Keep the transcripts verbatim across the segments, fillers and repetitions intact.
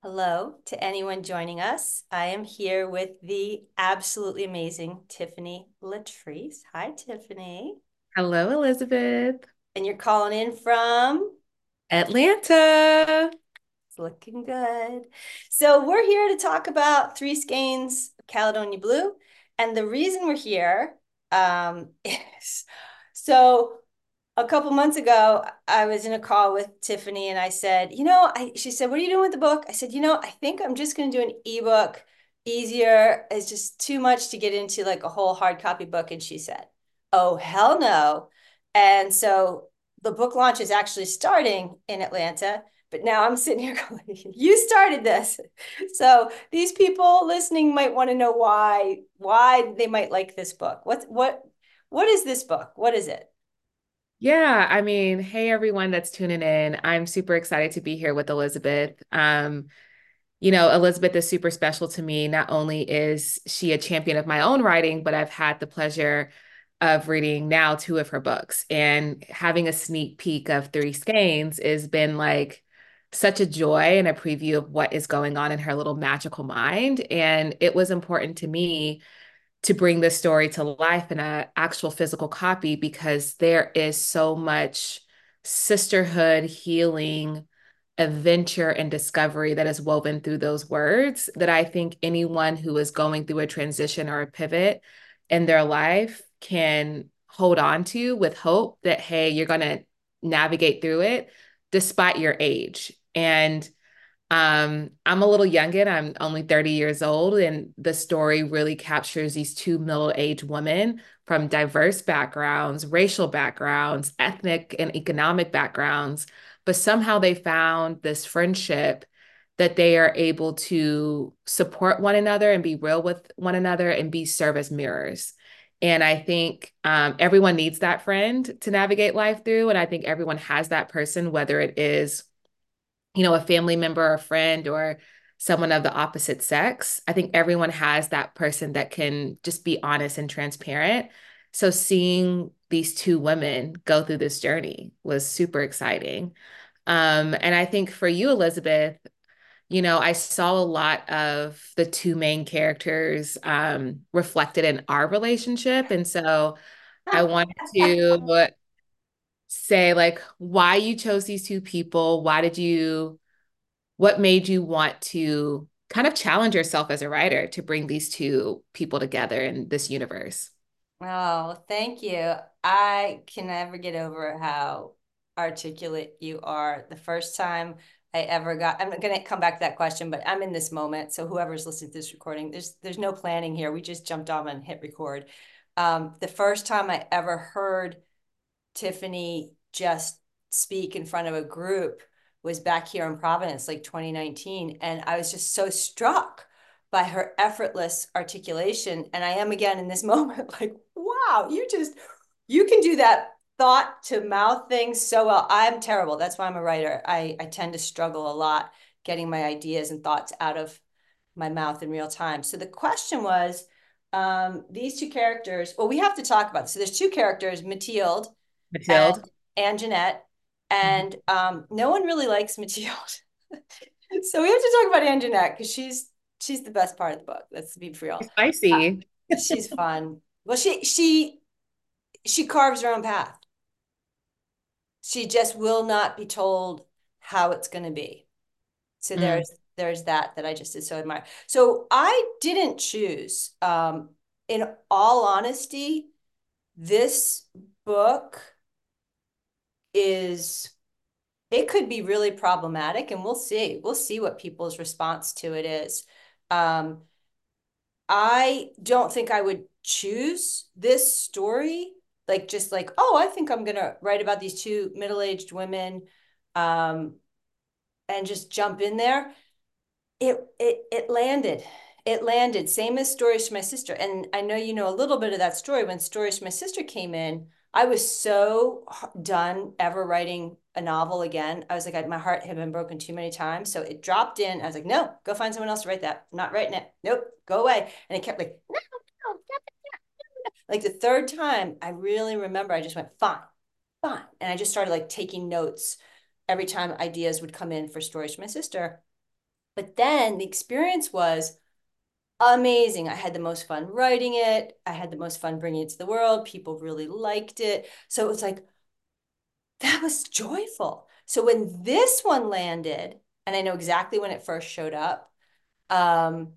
Hello to anyone joining us. I am here with the absolutely amazing Tiffany Latrice. Hi, Tiffany. Hello, Elizabeth. And you're calling in from? Atlanta. It's looking good. So we're here to talk about Three Skeins Caledonia Blue. And the reason we're here um, is so a couple months ago, I was in a call with Tiffany and I said, you know, I she said, what are you doing with the book? I said, you know, I think I'm just going to do an ebook easier. It's just too much to get into like a whole hard copy book. And she said, oh, hell no. And so the book launch is actually starting in Atlanta. But now I'm sitting here going, you started this. So these people listening might want to know why, why they might like this book. What, what, what is this book? What is it? Yeah, I mean, hey everyone that's tuning in. I'm super excited to be here with Elizabeth. Um, you know, Elizabeth is super special to me. Not only is she a champion of my own writing, but I've had the pleasure of reading now two of her books and having a sneak peek of Three Skeins has been like such a joy and a preview of what is going on in her little magical mind. And it was important to me to bring this story to life in an actual physical copy because there is so much sisterhood, healing, adventure, and discovery that is woven through those words that I think anyone who is going through a transition or a pivot in their life can hold on to with hope that, hey, you're going to navigate through it despite your age. And um, I'm a little youngin'. I'm only thirty years old, and the story really captures these two middle-aged women from diverse backgrounds, racial backgrounds, ethnic and economic backgrounds, but somehow they found this friendship that they are able to support one another and be real with one another and be serve as mirrors. And I think um, everyone needs that friend to navigate life through. And I think everyone has that person, whether it is you know, a family member, a friend, or someone of the opposite sex. I think everyone has that person that can just be honest and transparent. So seeing these two women go through this journey was super exciting. Um, and I think for you, Elizabeth, you know, I saw a lot of the two main characters um, reflected in our relationship. And so I wanted to say, like, why you chose these two people. Why did you what made you want to kind of challenge yourself as a writer to bring these two people together in this universe? Oh, thank you. I can never get over how articulate you are. The first time I ever got, I'm going to come back to that question, but I'm in this moment. So whoever's listening to this recording, there's there's no planning here. We just jumped on and hit record. Um, the first time I ever heard Tiffany just speak in front of a group was back here in Providence, like twenty nineteen. And I was just so struck by her effortless articulation. And I am again in this moment, like, wow, you just, you can do that thought to mouth thing so well. I'm terrible. That's why I'm a writer. I, I tend to struggle a lot getting my ideas and thoughts out of my mouth in real time. So the question was, um, these two characters, well, we have to talk about this. So there's two characters, Mathilde and Mathilde. and Jeanette, Mhm. and um, no one really likes Mathilde. So we have to talk about Anne Jeanette because she's she's the best part of the book. Let's be real. Uh, Spicy. she's fun. Well, she she she carves her own path. She just will not be told how it's going to be. So Mm, there's there's that that I just did so admire. So I didn't choose. Um, in all honesty, this book is it could be really problematic, and we'll see. We'll see what people's response to it is. Um, I don't think I would choose this story, like just like, oh, I think I'm gonna write about these two middle-aged women, um, and just jump in there. It it it landed. It landed. Same as Stories from My Sister. And I know you know a little bit of that story. When Stories from My Sister came in, I was so done ever writing a novel again. I was like, I, my heart had been broken too many times. So it dropped in. I was like, no, go find someone else to write that. I'm not writing it. Nope, go away. And it kept like, no, no, like the third time, I really remember I just went, fine, fine. And I just started like taking notes every time ideas would come in for Stories from My Sister. But then the experience was amazing. I had the most fun writing it. I had the most fun bringing it to the world. People really liked it. So it was like, that was joyful. So when this one landed, and I know exactly when it first showed up, um,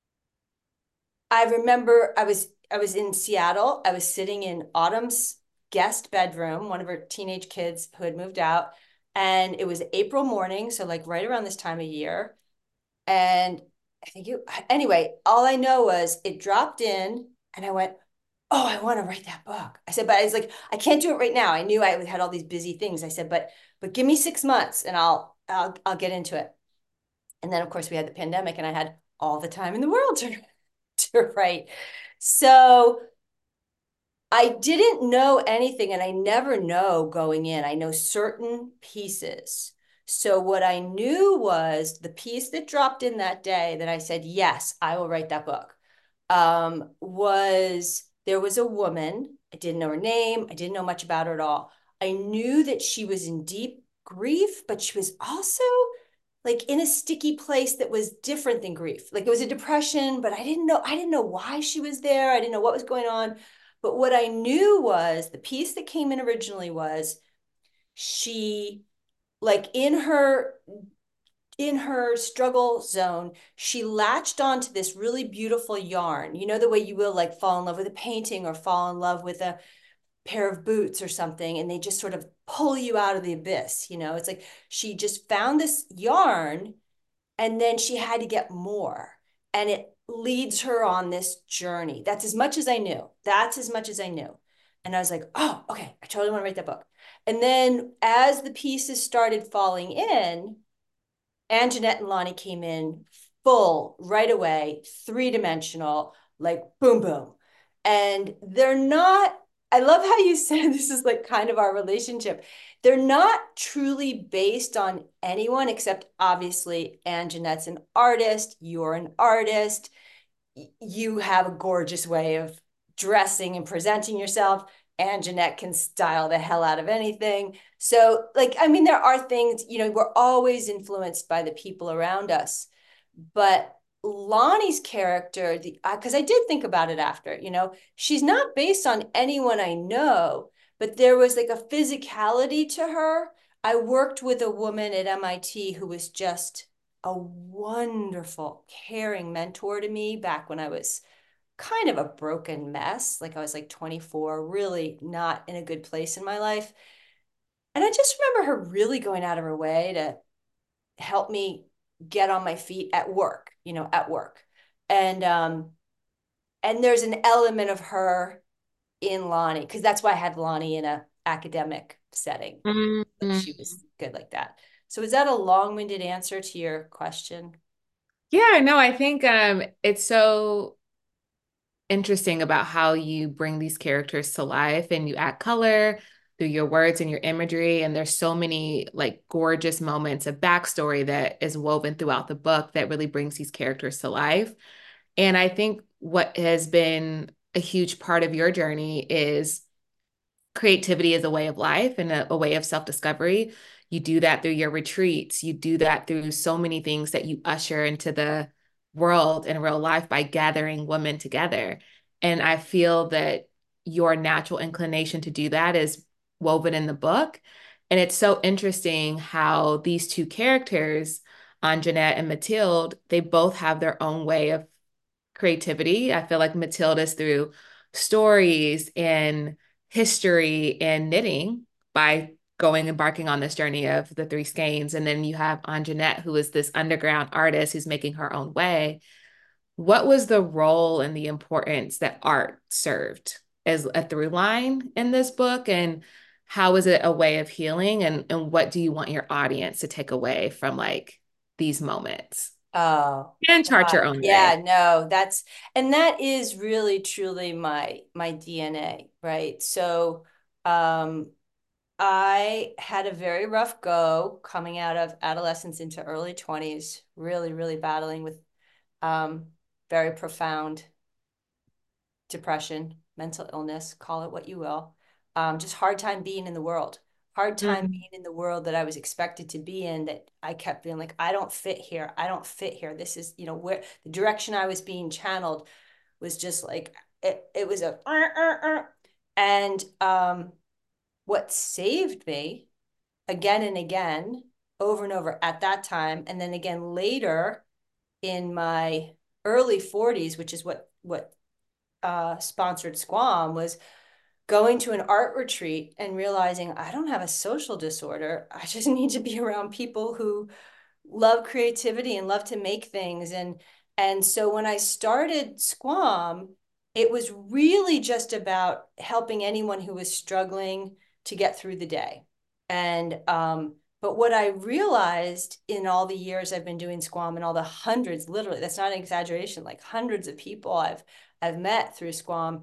I remember I was I was in Seattle. I was sitting in Autumn's guest bedroom, one of her teenage kids who had moved out, and it was April morning, so like right around this time of year. And I think you anyway, all I know was it dropped in and I went, "Oh, I want to write that book." I said, but I was like, I can't do it right now. I knew I had all these busy things. I said, but but give me six months and I'll I'll I'll get into it. And then of course we had the pandemic and I had all the time in the world to to write. So I didn't know anything, and I never know going in. I know certain pieces. So what I knew was the piece that dropped in that day that I said, yes, I will write that book, um, was there was a woman. I didn't know her name. I didn't know much about her at all. I knew that she was in deep grief, but she was also like in a sticky place that was different than grief. Like it was a depression, but I didn't know, I didn't know why she was there. I didn't know what was going on. But what I knew was the piece that came in originally was she, like in her in her struggle zone, she latched onto this really beautiful yarn. You know, the way you will like fall in love with a painting or fall in love with a pair of boots or something, and they just sort of pull you out of the abyss. You know, it's like she just found this yarn and then she had to get more. And it leads her on this journey. That's as much as I knew. That's as much as I knew. And I was like, oh, okay, I totally want to write that book. And then as the pieces started falling in, Anjanette and Lonnie came in full right away, three dimensional, like boom, boom. And they're not, I love how you said this is like kind of our relationship. They're not truly based on anyone except obviously Anjanette's an artist, you're an artist, you have a gorgeous way of dressing and presenting yourself. And Jeanette can style the hell out of anything. So, like, I mean, there are things, you know, we're always influenced by the people around us. But Lonnie's character, the because I did think about it after, you know, she's not based on anyone I know, but there was like a physicality to her. I worked with a woman at M I T who was just a wonderful, caring mentor to me back when I was kind of a broken mess. Like I was like twenty-four, really not in a good place in my life. And I just remember her really going out of her way to help me get on my feet at work, you know, at work. And um, and there's an element of her in Lonnie, because that's why I had Lonnie in a academic setting. Like Mm-hmm. she was good like that. So is that a long-winded answer to your question? Yeah, no, I think um it's so interesting about how you bring these characters to life and you add color through your words and your imagery. And there's so many like gorgeous moments of backstory that is woven throughout the book that really brings these characters to life. And I think what has been a huge part of your journey is creativity is a way of life and a, a way of self-discovery. You do that through your retreats. You do that through so many things that you usher into the world in real life by gathering women together. And I feel that your natural inclination to do that is woven in the book. And it's so interesting how these two characters, Anjanette and Mathilde, they both have their own way of creativity. I feel like Mathilde is through stories and history and knitting by going embarking on this journey of the three skeins. And then you have Anjanette, who is this underground artist who's making her own way. What was the role and the importance that art served as a through line in this book? And how is it a way of healing? And, and what do you want your audience to take away from like these moments? Oh, And chart your God. own Yeah, way. no, that's and that is really truly my my D N A, right? So, um I had a very rough go coming out of adolescence into early twenties, really, really battling with um very profound depression, mental illness, call it what you will. Um, just hard time being in the world, hard time Mm. being in the world that I was expected to be in, that I kept feeling like, I don't fit here. I don't fit here. This is, you know, where the direction I was being channeled was just like, it, it was a, uh, uh, uh. and um, what saved me again and again, over and over at that time, and then again later in my early forties, which is what, what uh, sponsored Squam, was going to an art retreat and realizing I don't have a social disorder. I just need to be around people who love creativity and love to make things. And and so when I started Squam, it was really just about helping anyone who was struggling to get through the day. And um, but what I realized in all the years I've been doing Squam and all the hundreds, literally, that's not an exaggeration, like hundreds of people I've I've met through Squam,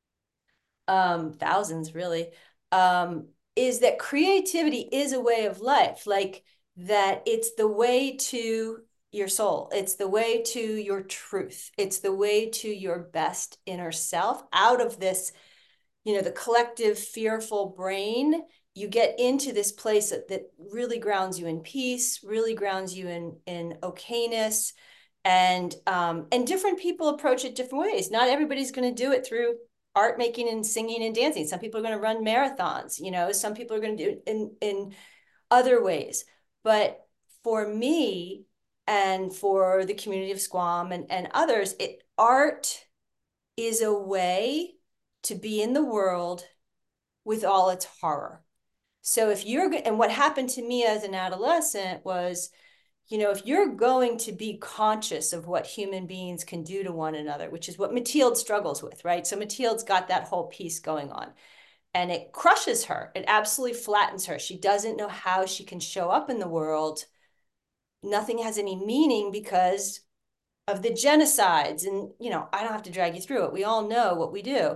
um, thousands really, um, is that creativity is a way of life. Like that it's the way to your soul. It's the way to your truth. It's the way to your best inner self out of this, you know, the collective fearful brain. You get into this place that, that really grounds you in peace, really grounds you in, in okayness. And um, and different people approach it different ways. Not everybody's going to do it through art making and singing and dancing. Some people are going to run marathons, you know, some people are going to do it in, in other ways. But for me and for the community of Squam and, and others, it art is a way to be in the world with all its horror. So if you're, and what happened to me as an adolescent was, you know, if you're going to be conscious of what human beings can do to one another, which is what Mathilde struggles with, right? So Mathilde's got that whole piece going on and it crushes her. It absolutely flattens her. She doesn't know how she can show up in the world. Nothing has any meaning because of the genocides. And, you know, I don't have to drag you through it. We all know what we do.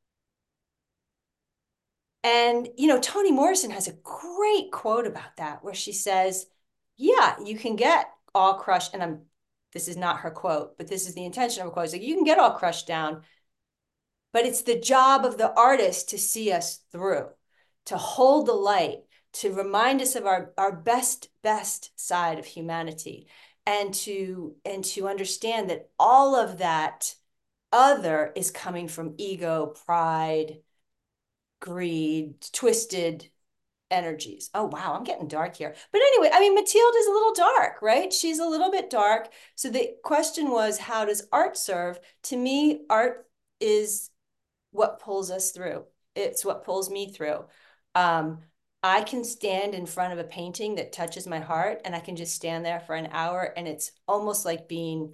And, you know, Toni Morrison has a great quote about that where she says, yeah, you can get all crushed. And I'm, this is not her quote, but this is the intention of her quote. It's like, you can get all crushed down, but it's the job of the artist to see us through, to hold the light, to remind us of our, our best, best side of humanity, and to, and to understand that all of that other is coming from ego, pride, greed, twisted energies. Oh, wow, I'm getting dark here. But anyway, I mean, Mathilde is a little dark, right? She's a little bit dark. So the question was, how does art serve? To me, art is what pulls us through. It's what pulls me through. Um, I can stand in front of a painting that touches my heart and I can just stand there for an hour and it's almost like being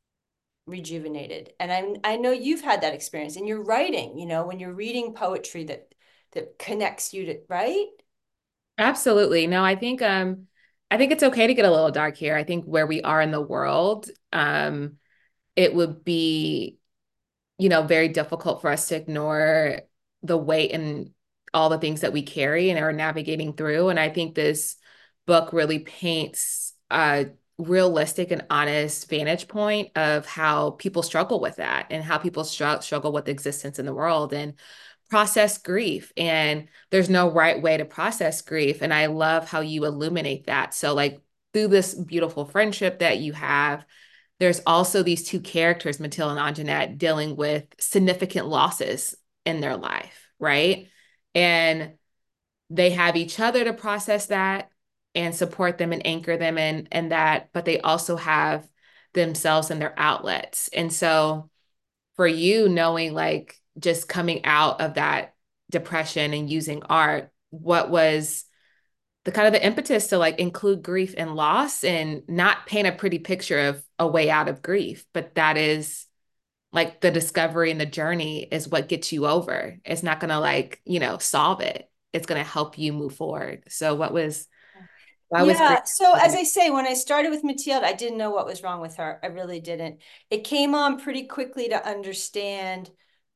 rejuvenated. And I'm, I know you've had that experience in your writing, you know, when you're reading poetry that that connects you to, right? Absolutely. No, I think um I think it's okay to get a little dark here. I think where we are in the world, um, it would be, you know, very difficult for us to ignore the weight and all the things that we carry and are navigating through. And I think this book really paints a realistic and honest vantage point of how people struggle with that and how people str- struggle with existence in the world and process grief. And there's no right way to process grief. And I love how you illuminate that. So, like, through this beautiful friendship that you have, there's also these two characters, Mathilde and Anjanette, dealing with significant losses in their life, right? And they have each other to process that and support them and anchor them in, in that, but they also have themselves and their outlets. And so for you, knowing like just coming out of that depression and using art, what was the kind of the impetus to like include grief and loss and not paint a pretty picture of a way out of grief, but that is like the discovery and the journey is what gets you over. It's not going to like, you know, solve it. It's going to help you move forward. So what was, why was grief? Yeah. So as I say, when I started with Mathilde, I didn't know what was wrong with her. I really didn't. It came on pretty quickly to understand.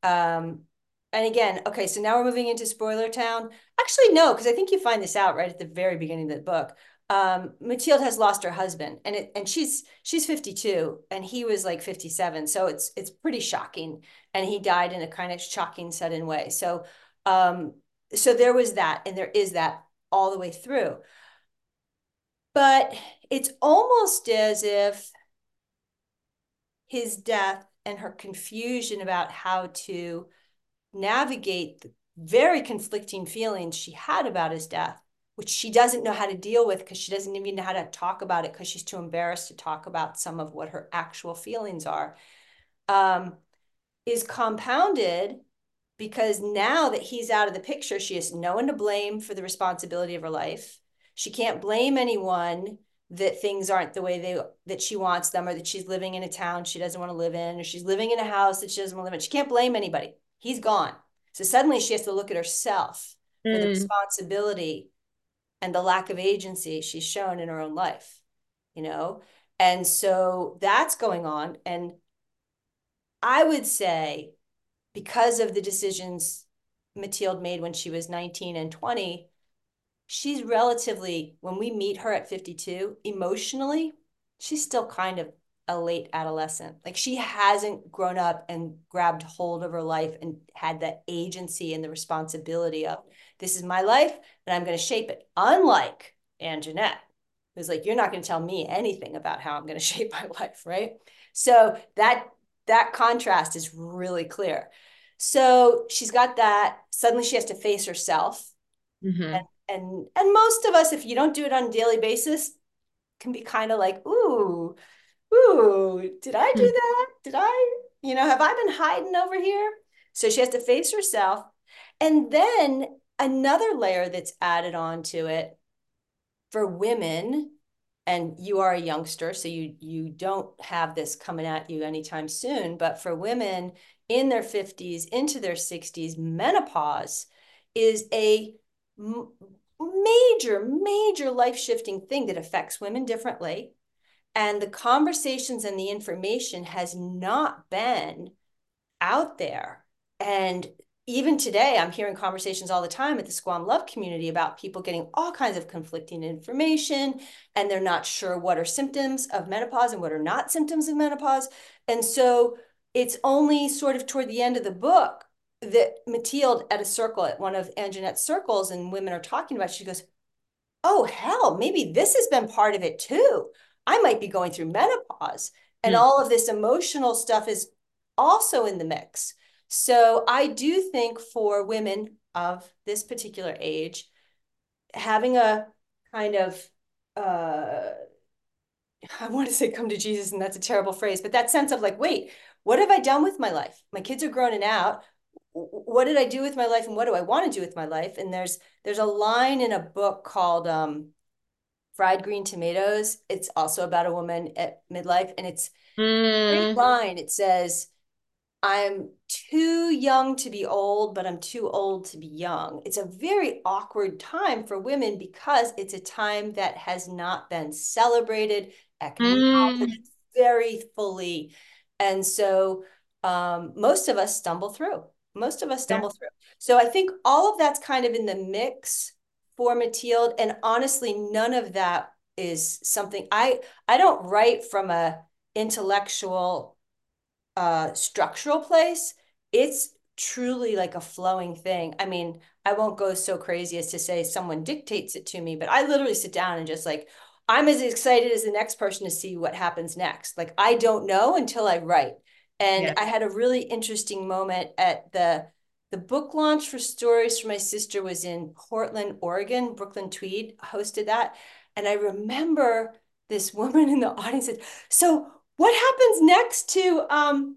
Um, and again, okay, so now we're moving into Spoiler Town. Actually, no, because I think you find this out right at the very beginning of the book. Um, Mathilde has lost her husband, and it and she's she's fifty-two, and he was like fifty-seven. So it's it's pretty shocking, and he died in a kind of shocking, sudden way. So um, so there was that, and there is that. all the way through. But it's almost as if his death and her confusion about how to navigate the very conflicting feelings she had about his death, which she doesn't know how to deal with because she doesn't even know how to talk about it because she's too embarrassed to talk about some of what her actual feelings are, um, is compounded because now that he's out of the picture, she has no one to blame for the responsibility of her life. She can't blame anyone that things aren't the way they that she wants them, or that she's living in a town she doesn't want to live in, or she's living in a house that she doesn't want to live in. She can't blame anybody. He's gone. So suddenly she has to look at herself for the Mm. responsibility and the lack of agency she's shown in her own life, you know? And so that's going on. And I would say, because of the decisions Mathilde made when she was nineteen and twenty, she's relatively, when we meet her at fifty-two, emotionally, she's still kind of a late adolescent. Like, she hasn't grown up and grabbed hold of her life and had that agency and the responsibility of, this is my life and I'm going to shape it. Unlike Anjanette, who's like, you're not going to tell me anything about how I'm going to shape my life, right? So that that contrast is really clear. So she's got that. Suddenly she has to face herself. Hmm. And and and most of us, if you don't do it on a daily basis, can be kind of like, ooh, ooh, did I do that? Did I, you know, have I been hiding over here? So she has to face herself. And then another layer that's added on to it for women, and you are a youngster, so you you don't have this coming at you anytime soon, but for women in their fifties into their sixties, menopause is a major, major life-shifting thing that affects women differently. And the conversations and the information has not been out there. And even today, I'm hearing conversations all the time at the Squam Love community about people getting all kinds of conflicting information, and they're not sure what are symptoms of menopause and what are not symptoms of menopause. And so it's only sort of toward the end of the book that Mathilde, at a circle, at one of Anjanette's circles, and women are talking about, she goes, oh, hell, maybe this has been part of it too. I might be going through menopause, and Mm. all of this emotional stuff is also in the mix. So I do think for women of this particular age, having a kind of, uh, I want to say come to Jesus, and that's a terrible phrase, but that sense of like, wait, what have I done with my life? My kids are grown and out. What did I do with my life, and what do I want to do with my life? And there's there's a line in a book called um, Fried Green Tomatoes. It's also about a woman at midlife, and it's a great Mm. line. It says, I'm too young to be old, but I'm too old to be young. It's a very awkward time for women because it's a time that has not been celebrated, Mm. acknowledged very fully. And so um, most of us stumble through. Most of us Yeah. stumble through. So I think all of that's kind of in the mix for Mathilde. And honestly, none of that is something I I don't write from a intellectual uh structural place. It's truly like a flowing thing. I mean, I won't go so crazy as to say someone dictates it to me, but I literally sit down and just like, I'm as excited as the next person to see what happens next. Like, I don't know until I write. And Yeah. I had a really interesting moment at the the book launch for Stories for My Sister was in Portland, Oregon. Brooklyn Tweed hosted that. And I remember this woman in the audience said, so what happens next to um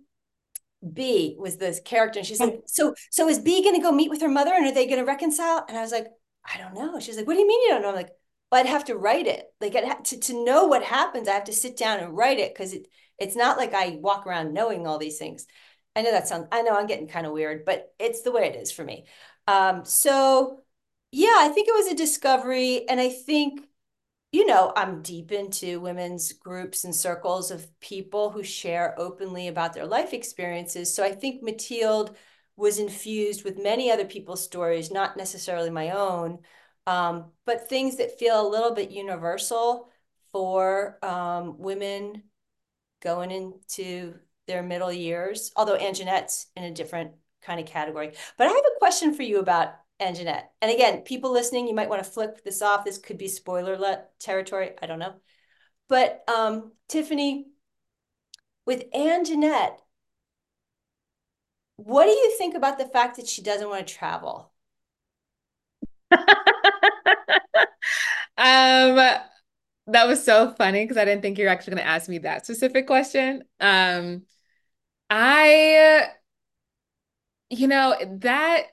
B was this character, and she's like, so so is B gonna go meet with her mother, and are they gonna reconcile? And I was like, I don't know. She's like, what do you mean you don't know? I'm like, well, I'd have to write it. Like, I'd have to to know what happens, I have to sit down and write it, because it it's not like I walk around knowing all these things. I know that sounds, I know I'm getting kind of weird, but it's the way it is for me. Um, so yeah, I think it was a discovery, and I think, you know, I'm deep into women's groups and circles of people who share openly about their life experiences. So I think Mathilde was infused with many other people's stories, not necessarily my own, um, but things that feel a little bit universal for um, women going into their middle years, although Anjanette's in a different kind of category. But I have a question for you about Anjanette. And again, people listening, you might want to flip this off. This could be spoiler territory. I don't know. But um, Tiffany, with Anjanette, what do you think about the fact that she doesn't want to travel? Um, that was so funny because I didn't think you were actually going to ask me that specific question. Um, I, you know, that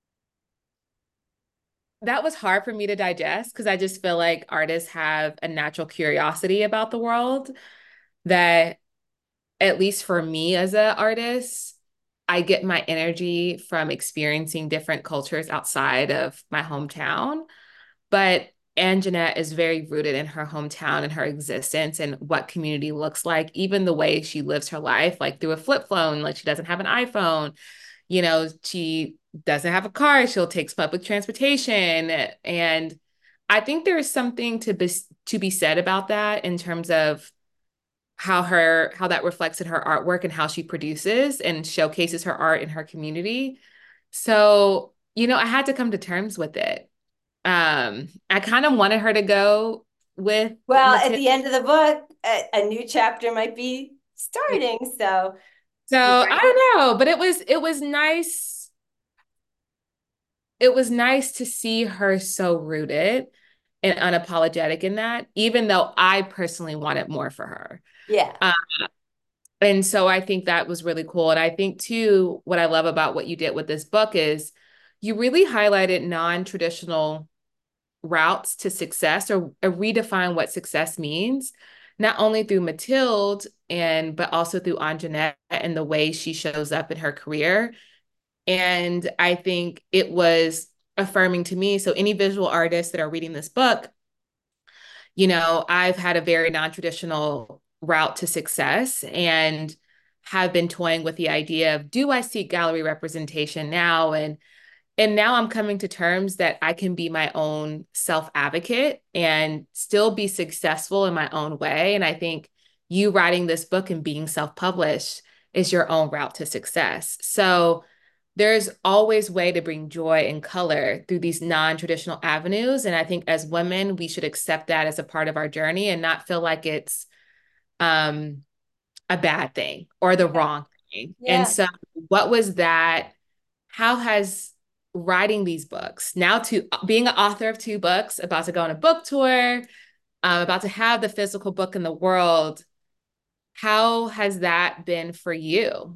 that was hard for me to digest because I just feel like artists have a natural curiosity about the world that, at least for me as an artist, I get my energy from experiencing different cultures outside of my hometown. But Anjanette is very rooted in her hometown and her existence and what community looks like, even the way she lives her life, like through a flip phone, like she doesn't have an iPhone, you know, she doesn't have a car, she'll take public transportation. And I think there is something to be to be said about that in terms of how her how that reflects in her artwork and how she produces and showcases her art in her community. So, you know, I had to come to terms with it. Um, I kind of wanted her to go with Well, at Matilda. the end of the book, a, a new chapter might be starting. So So you I ready? don't know, but it was it was nice. It was nice to see her so rooted and unapologetic in that, even though I personally wanted more for her. Yeah. Uh, and so I think that was really cool. And I think too, what I love about what you did with this book is you really highlighted non-traditional routes to success or, or redefine what success means, not only through Mathilde and but also through Anjanette and the way she shows up in her career. And I think it was affirming to me. So any visual artists that are reading this book, you know, I've had a very non-traditional route to success and have been toying with the idea of, do I seek gallery representation now? And and now I'm coming to terms that I can be my own self advocate and still be successful in my own way. And I think you writing this book and being self published is your own route to success. So there's always way to bring joy and color through these non-traditional avenues. And I think as women, we should accept that as a part of our journey and not feel like it's um, a bad thing or the Yeah. wrong thing. And Yeah. so what was that? How has writing these books now to being an author of two books, about to go on a book tour, um, about to have the physical book in the world, how has that been for you?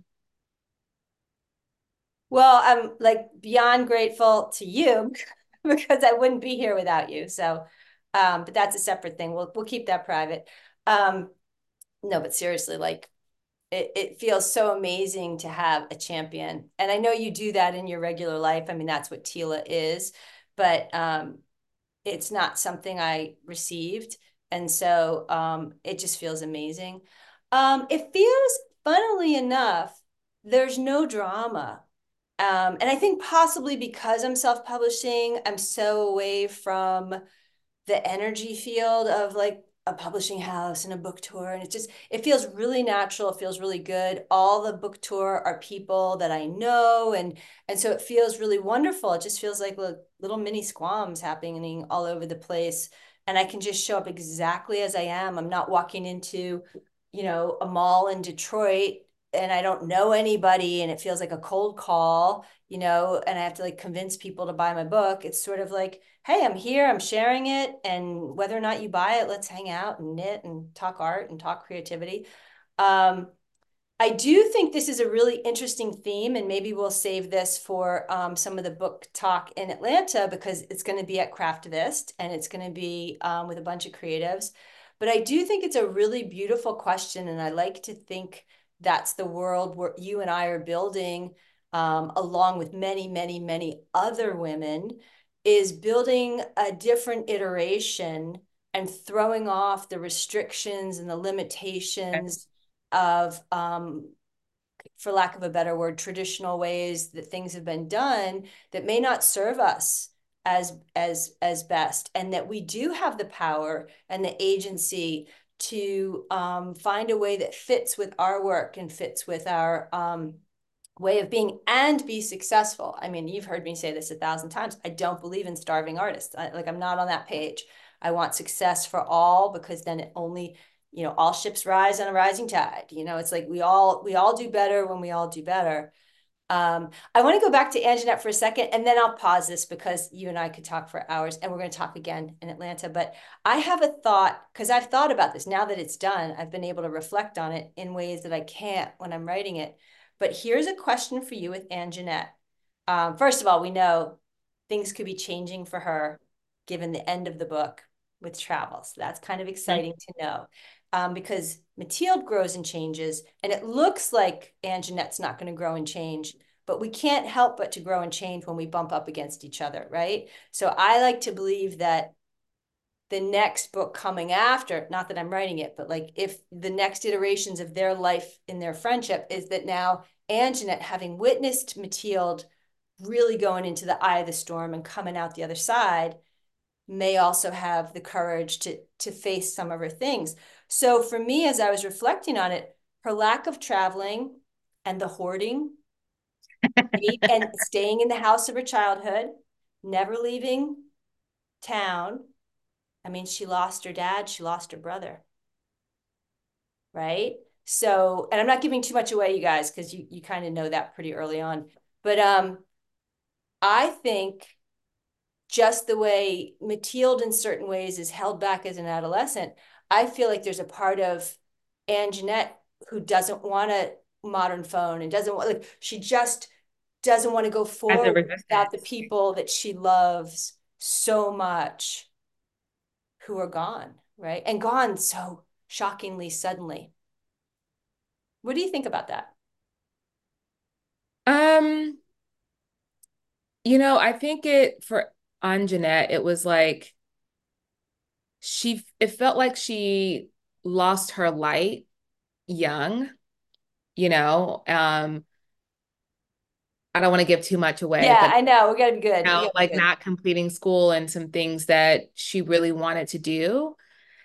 Well, I'm like beyond grateful to you because I wouldn't be here without you. So, um, but that's a separate thing. We'll we'll keep that private. Um, no, but seriously, like it, it feels so amazing to have a champion. And I know you do that in your regular life. I mean, that's what Tila is, but um, it's not something I received. And so um, it just feels amazing. Um, it feels, funnily enough, there's no drama. Um, and I think possibly because I'm self-publishing, I'm so away from the energy field of like a publishing house and a book tour. And it just, it feels really natural. It feels really good. All the book tour are people that I know. And, and so it feels really wonderful. It just feels like little mini squams happening all over the place. And I can just show up exactly as I am. I'm not walking into, you know, a mall in Detroit and I don't know anybody and it feels like a cold call, you know, and I have to like convince people to buy my book. It's sort of like, hey, I'm here, I'm sharing it. And whether or not you buy it, let's hang out and knit and talk art and talk creativity. Um, I do think this is a really interesting theme, and maybe we'll save this for um, some of the book talk in Atlanta because it's going to be at Craftivist and it's going to be um, with a bunch of creatives. But I do think it's a really beautiful question, and I like to think that's the world where you and I are building, um, along with many, many, many other women, is building a different iteration and throwing off the restrictions and the limitations of, um, for lack of a better word, traditional ways that things have been done that may not serve us as as as best, and that we do have the power and the agency to um, find a way that fits with our work and fits with our um, way of being and be successful. I mean, you've heard me say this a thousand times. I don't believe in starving artists. I, like I'm not on that page. I want success for all because then it only, you know, all ships rise on a rising tide. You know, it's like we all we all do better when we all do better. Um, I want to go back to Anjanette for a second, and then I'll pause this because you and I could talk for hours, and we're going to talk again in Atlanta. But I have a thought because I've thought about this. Now that it's done, I've been able to reflect on it in ways that I can't when I'm writing it. But here's a question for you with Anjanette. Um, first of all, we know things could be changing for her given the end of the book with travel. So that's kind of exciting to know. Um, because Mathilde grows and changes, and it looks like Anjanette's not going to grow and change, but we can't help but to grow and change when we bump up against each other, right? So I like to believe that the next book coming after, not that I'm writing it, but like if the next iterations of their life in their friendship is that now Anjanette, having witnessed Mathilde really going into the eye of the storm and coming out the other side, may also have the courage to to face some of her things. So for me, as I was reflecting on it, her lack of traveling and the hoarding and staying in the house of her childhood, never leaving town. I mean, she lost her dad, she lost her brother, right? So, and I'm not giving too much away, you guys, because you you kind of know that pretty early on. But um, I think just the way Mathilde in certain ways is held back as an adolescent, I feel like there's a part of Anjanette who doesn't want a modern phone and doesn't want, like, she just doesn't want to go As a forward without the resistance. people that she loves so much who are gone, right? And gone so shockingly suddenly. What do you think about that? Um, you know, I think it for Anjanette, it was like she it felt like she lost her light young, you know. Um, I don't want to give too much away, Yeah, but I know. We gotta be good. you We know, gotta be like good. not completing school and some things that she really wanted to do.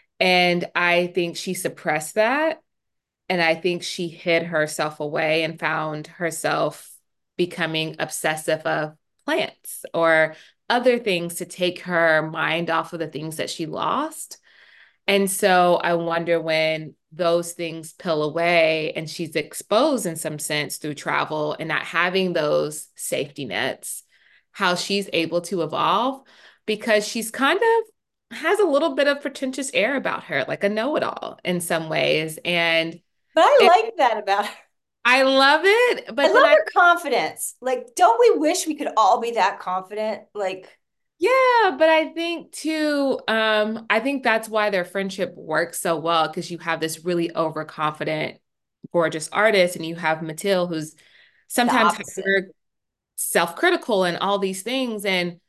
And I think she suppressed that. And I think she hid herself away and found herself becoming obsessive of plants or other things to take her mind off of the things that she lost. And so I wonder when those things peel away and she's exposed in some sense through travel and not having those safety nets, how she's able to evolve because she's kind of has a little bit of pretentious air about her, like a know-it-all in some ways. And But I it, like that about her. I love it, I but then love I, her confidence. Like, don't we wish we could all be that confident? Like, yeah, but I think too, um, I think that's why their friendship works so well because you have this really overconfident, gorgeous artist, and you have Mathilde who's the sometimes opposite. hyper self-critical and all these things, and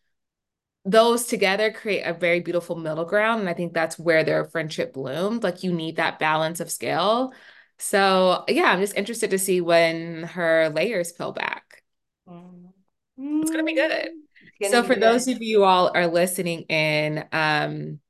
those together create a very beautiful middle ground. And I think that's where their friendship bloomed. Like you need that balance of scale. So yeah, I'm just interested to see when her layers peel back. Mm. It's gonna be Mm. good. It's gonna So be for those good. of you all are listening in, um,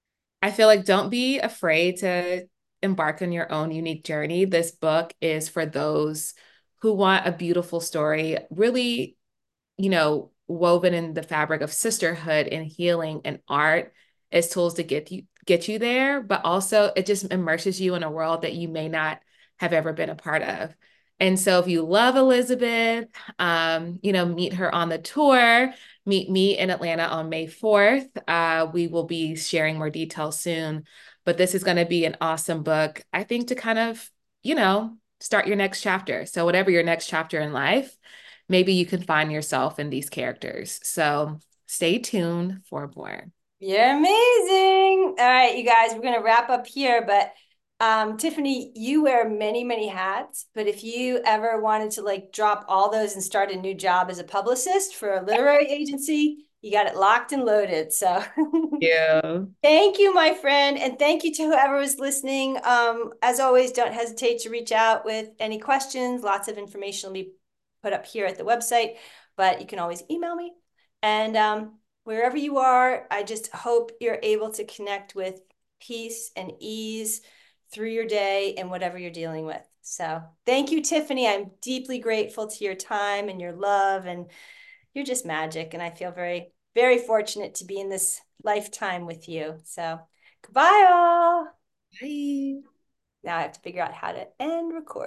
I feel like don't be afraid to embark on your own unique journey. This book is for those who want a beautiful story, really, you know, woven in the fabric of sisterhood and healing and art as tools to get you get you there, but also it just immerses you in a world that you may not have ever been a part of. And so if you love Elizabeth, um, you know, meet her on the tour, meet me in Atlanta on May fourth. Uh, we will be sharing more details soon, but this is going to be an awesome book, I think, to kind of, you know, start your next chapter. So whatever your next chapter in life, maybe you can find yourself in these characters. So stay tuned for more. You're amazing. All right, you guys, we're gonna wrap up here, but um, Tiffany, you wear many, many hats, but if you ever wanted to like drop all those and start a new job as a publicist for a literary agency, you got it locked and loaded. So Yeah. thank you, my friend, and thank you to whoever was listening. Um, as always, don't hesitate to reach out with any questions. Lots of information will be put up here at the website, but you can always email me. And um, wherever you are, I just hope you're able to connect with peace and ease through your day and whatever you're dealing with. So thank you, Tiffany. I'm deeply grateful to your time and your love, and you're just magic. And I feel very, very fortunate to be in this lifetime with you. So goodbye, all. Bye. Now I have to figure out how to end record.